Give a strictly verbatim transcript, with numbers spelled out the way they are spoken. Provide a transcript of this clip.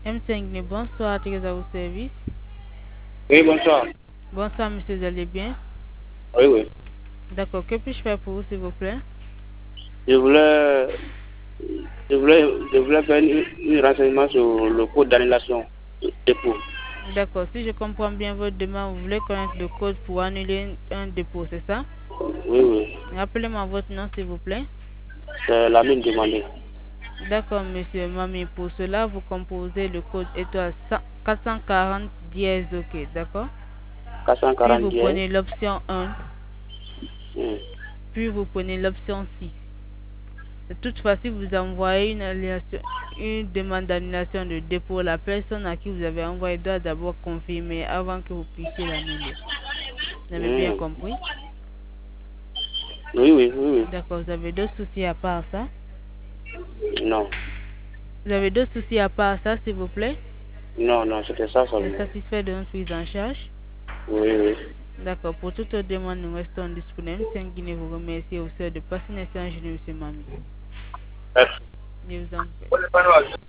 M cinq, bonsoir, très à vos services. Oui, bonsoir. Bonsoir, monsieur, vous allez bien? Oui, oui. D'accord, que puis-je faire pour vous, s'il vous plaît? Je voulais, je voulais, je voulais faire un renseignement sur le code d'annulation de dépôt. D'accord, si je comprends bien votre demande, vous voulez connaître le code pour annuler un dépôt, c'est ça? Oui, oui. Rappelez-moi votre nom, s'il vous plaît. C'est la mine demandée. D'accord, monsieur Mami. Pour cela, vous composez le code étoile quatre cent quarante dièse, ok, d'accord? Puis vous quatre cent quarante dièse. prenez l'option un, Hmm. puis vous prenez l'option six. Toutefois, si vous envoyez une, annulation, une demande d'annulation de dépôt, la personne à qui vous avez envoyé doit d'abord confirmer avant que vous puissiez l'annuler. Vous avez bien Hmm. compris? Oui, oui, oui, oui. D'accord, vous avez d'autres soucis à part ça? Non. Vous avez d'autres soucis à part ça, s'il vous plaît? Non, non, c'était ça Vous êtes seulement. satisfait de notre prise en charge? Oui, oui. D'accord, pour toute autre demande, nous restons disponibles. cinq Guinée vous remercie au sein de passer une excellente journée, monsieur Mami. Merci. Je vous en prie.